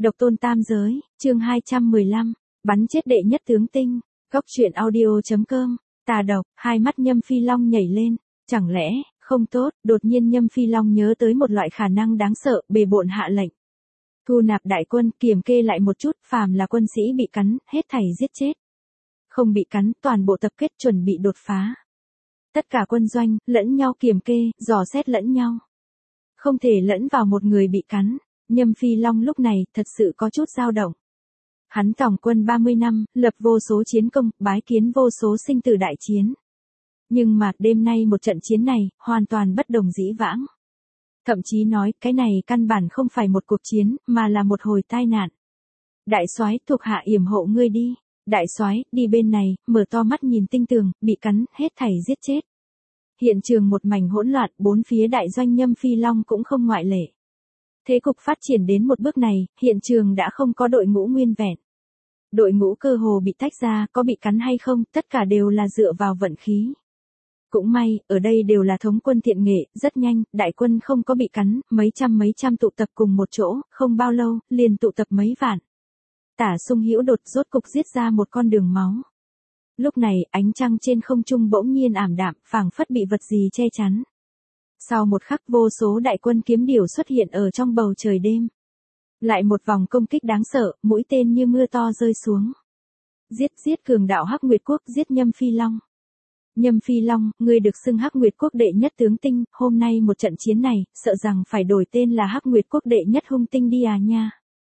Độc tôn tam giới, chương 215, bắn chết đệ nhất tướng tinh, góc truyện audio.com, tà độc, hai mắt Nhâm Phi Long nhảy lên, chẳng lẽ, không tốt, đột nhiên Nhâm Phi Long nhớ tới một loại khả năng đáng sợ, bề bộn hạ lệnh. Thu nạp đại quân, kiểm kê lại một chút, phàm là quân sĩ bị cắn, hết thảy giết chết. Không bị cắn, toàn bộ tập kết chuẩn bị đột phá. Tất cả quân doanh, lẫn nhau kiểm kê, dò xét lẫn nhau. Không thể lẫn vào một người bị cắn. Nhâm Phi Long lúc này thật sự có chút dao động. Hắn tổng quân 30 năm, lập vô số chiến công, bái kiến vô số sinh tử đại chiến. Nhưng mà đêm nay một trận chiến này, hoàn toàn bất đồng dĩ vãng. Thậm chí nói, cái này căn bản không phải một cuộc chiến, mà là một hồi tai nạn. Đại soái, thuộc hạ yểm hộ ngươi đi. Đại soái, đi bên này, mở to mắt nhìn tinh tường, bị cắn, hết thảy giết chết. Hiện trường một mảnh hỗn loạn, bốn phía đại doanh Nhâm Phi Long cũng không ngoại lệ. Thế cục phát triển đến một bước này, hiện trường đã không có đội ngũ nguyên vẹn. Đội ngũ cơ hồ bị tách ra, có bị cắn hay không, tất cả đều là dựa vào vận khí. Cũng may, ở đây đều là thống quân thiện nghệ, rất nhanh, đại quân không có bị cắn, mấy trăm tụ tập cùng một chỗ, không bao lâu, liền tụ tập mấy vạn. Tả Sung Hữu đột rốt cục giết ra một con đường máu. Lúc này, ánh trăng trên không trung bỗng nhiên ảm đạm, phảng phất bị vật gì che chắn. Sau một khắc vô số đại quân kiếm điểu xuất hiện ở trong bầu trời đêm. Lại một vòng công kích đáng sợ, mũi tên như mưa to rơi xuống. Giết cường đạo Hắc Nguyệt Quốc, giết Nhâm Phi Long. Nhâm Phi Long, ngươi được xưng Hắc Nguyệt Quốc đệ nhất tướng tinh, hôm nay một trận chiến này, sợ rằng phải đổi tên là Hắc Nguyệt Quốc đệ nhất hung tinh đi à nha.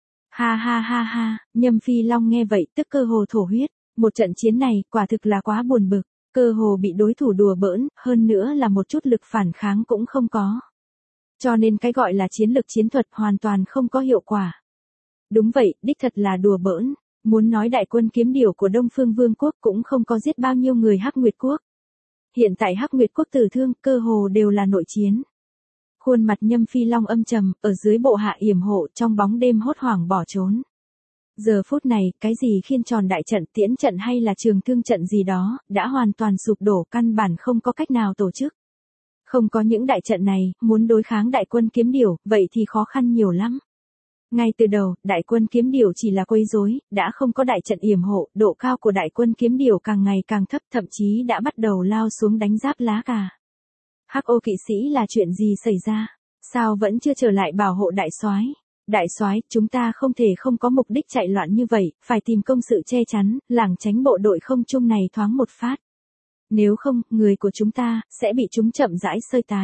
Ha, Nhâm Phi Long nghe vậy tức cơ hồ thổ huyết, một trận chiến này, quả thực là quá buồn bực. Cơ hồ bị đối thủ đùa bỡn, hơn nữa là một chút lực phản kháng cũng không có. Cho nên cái gọi là chiến lực chiến thuật hoàn toàn không có hiệu quả. Đúng vậy, đích thật là đùa bỡn. Muốn nói đại quân kiếm điểu của Đông Phương Vương quốc cũng không có giết bao nhiêu người Hắc Nguyệt Quốc. Hiện tại Hắc Nguyệt Quốc tử thương, cơ hồ đều là nội chiến. Khuôn mặt Nhâm Phi Long âm trầm, ở dưới bộ hạ yểm hộ trong bóng đêm hốt hoảng bỏ trốn. Giờ phút này, cái gì khiên tròn đại trận, tiễn trận hay là trường thương trận gì đó, đã hoàn toàn sụp đổ, căn bản không có cách nào tổ chức. Không có những đại trận này, muốn đối kháng đại quân kiếm điểu, vậy thì khó khăn nhiều lắm. Ngay từ đầu, đại quân kiếm điểu chỉ là quấy rối, đã không có đại trận yểm hộ, độ cao của đại quân kiếm điểu càng ngày càng thấp, thậm chí đã bắt đầu lao xuống đánh giáp lá cà. Hắc Ô kỵ sĩ là chuyện gì xảy ra? Sao vẫn chưa trở lại bảo hộ đại soái? Đại soái, chúng ta không thể không có mục đích chạy loạn như vậy, phải tìm công sự che chắn, lảng tránh bộ đội không trung này thoáng một phát. Nếu không, người của chúng ta sẽ bị chúng chậm rãi xơi tái.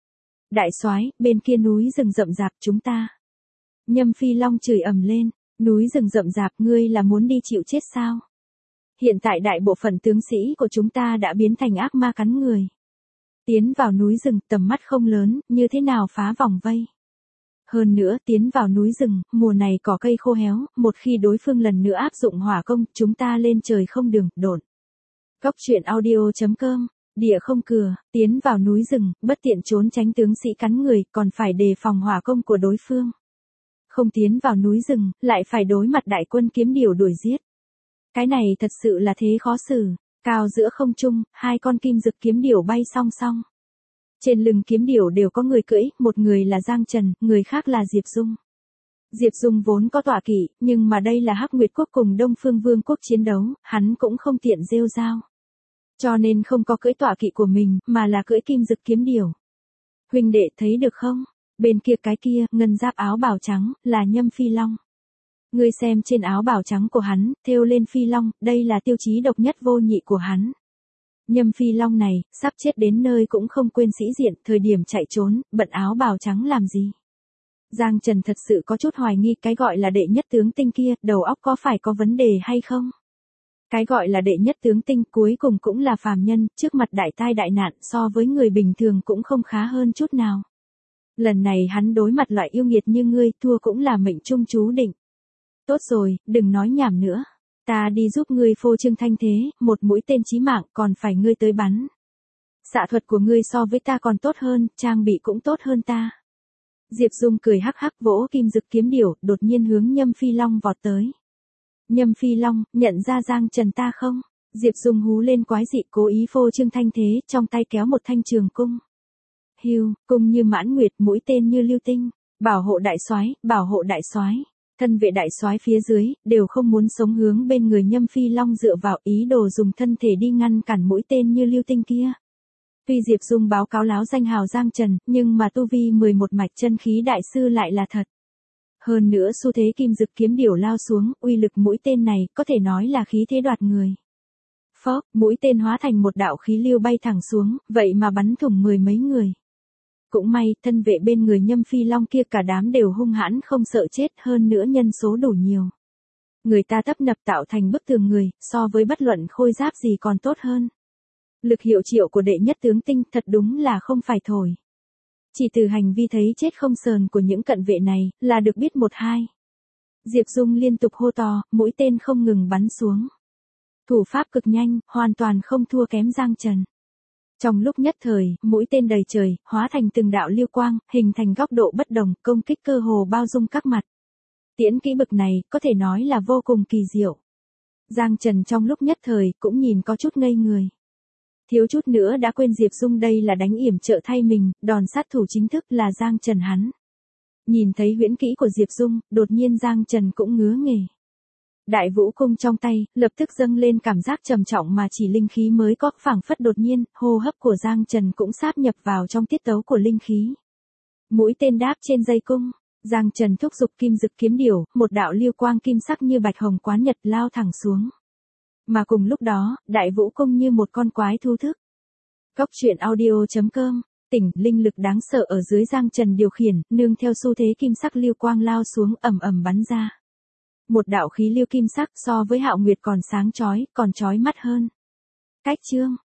Đại soái, bên kia núi rừng rậm rạp chúng ta. Nhâm Phi Long chửi ầm lên, núi rừng rậm rạp, ngươi là muốn đi chịu chết sao? Hiện tại đại bộ phận tướng sĩ của chúng ta đã biến thành ác ma cắn người. Tiến vào núi rừng, tầm mắt không lớn, như thế nào phá vòng vây? Hơn nữa, tiến vào núi rừng, mùa này cỏ cây khô héo, một khi đối phương lần nữa áp dụng hỏa công, chúng ta lên trời không đường, độn. Góc truyện audio.com, địa không cửa, tiến vào núi rừng, bất tiện trốn tránh tướng sĩ cắn người, còn phải đề phòng hỏa công của đối phương. Không tiến vào núi rừng, lại phải đối mặt đại quân kiếm điểu đuổi giết. Cái này thật sự là thế khó xử, cao giữa không trung, hai con kim dực kiếm điểu bay song song. Trên lưng kiếm điểu đều có người cưỡi, một người là Giang Trần, người khác là Diệp Dung. Diệp Dung vốn có tọa kỵ, nhưng mà đây là Hắc Nguyệt Quốc cùng Đông Phương Vương quốc chiến đấu, hắn cũng không tiện rêu rao. Cho nên không có cưỡi tọa kỵ của mình, mà là cưỡi kim dực kiếm điểu. Huynh đệ thấy được không? Bên kia cái kia, ngân giáp áo bào trắng, là Nhâm Phi Long. Ngươi xem trên áo bào trắng của hắn, thêu lên Phi Long, đây là tiêu chí độc nhất vô nhị của hắn. Nhâm Phi Long này, sắp chết đến nơi cũng không quên sĩ diện, thời điểm chạy trốn, bận áo bào trắng làm gì? Giang Trần thật sự có chút hoài nghi cái gọi là đệ nhất tướng tinh kia, đầu óc có phải có vấn đề hay không? Cái gọi là đệ nhất tướng tinh cuối cùng cũng là phàm nhân, trước mặt đại tai đại nạn so với người bình thường cũng không khá hơn chút nào. Lần này hắn đối mặt loại yêu nghiệt như ngươi, thua cũng là mệnh trung chú định. Tốt rồi, đừng nói nhảm nữa. Ta đi giúp ngươi phô trương thanh thế, một mũi tên chí mạng còn phải ngươi tới bắn. Xạ thuật của ngươi so với ta còn tốt hơn, trang bị cũng tốt hơn ta. Diệp Dung cười hắc hắc vỗ kim dực kiếm điểu, đột nhiên hướng Nhâm Phi Long vọt tới. Nhâm Phi Long, nhận ra Giang Trần ta không? Diệp Dung hú lên quái dị, cố ý phô trương thanh thế, trong tay kéo một thanh trường cung. Hưu, cung như mãn nguyệt, mũi tên như lưu tinh, bảo hộ đại soái, bảo hộ đại soái. Thân vệ đại soái phía dưới, đều không muốn sống hướng bên người Nhâm Phi Long dựa vào ý đồ dùng thân thể đi ngăn cản mũi tên như lưu tinh kia. Tuy Diệp Dung báo cáo láo danh hào Giang Trần, nhưng mà tu vi 11 mạch chân khí đại sư lại là thật. Hơn nữa xu thế kim dực kiếm điểu lao xuống, uy lực mũi tên này có thể nói là khí thế đoạt người. Phốc, mũi tên hóa thành một đạo khí lưu bay thẳng xuống, vậy mà bắn thủng 10 mấy người. Cũng may, thân vệ bên người Nhâm Phi Long kia cả đám đều hung hãn không sợ chết, hơn nữa nhân số đủ nhiều. Người ta tấp nập tạo thành bức tường người, so với bất luận khôi giáp gì còn tốt hơn. Lực hiệu triệu của đệ nhất tướng tinh thật đúng là không phải thổi. Chỉ từ hành vi thấy chết không sờn của những cận vệ này, là được biết một hai. Diệp Dung liên tục hô to, mũi tên không ngừng bắn xuống. Thủ pháp cực nhanh, hoàn toàn không thua kém Giang Trần. Trong lúc nhất thời, mũi tên đầy trời, hóa thành từng đạo lưu quang, hình thành góc độ bất đồng, công kích cơ hồ bao dung các mặt. Tiễn kỹ bực này, có thể nói là vô cùng kỳ diệu. Giang Trần trong lúc nhất thời, cũng nhìn có chút ngây người. Thiếu chút nữa đã quên Diệp Dung đây là đánh yểm trợ thay mình, đòn sát thủ chính thức là Giang Trần hắn. Nhìn thấy huyễn kỹ của Diệp Dung, đột nhiên Giang Trần cũng ngứa nghề. Đại vũ cung trong tay, lập tức dâng lên cảm giác trầm trọng mà chỉ linh khí mới có, phảng phất đột nhiên, hô hấp của Giang Trần cũng sáp nhập vào trong tiết tấu của linh khí. Mũi tên đáp trên dây cung, Giang Trần thúc giục kim dực kiếm điểu, một đạo lưu quang kim sắc như bạch hồng quán nhật lao thẳng xuống. Mà cùng lúc đó, đại vũ cung như một con quái thú thức. Góc truyện audio.com, tỉnh, linh lực đáng sợ ở dưới Giang Trần điều khiển, nương theo xu thế kim sắc lưu quang lao xuống ầm ầm bắn ra. Một đạo khí lưu kim sắc so với Hạo Nguyệt còn sáng chói, còn chói mắt hơn. Cách chương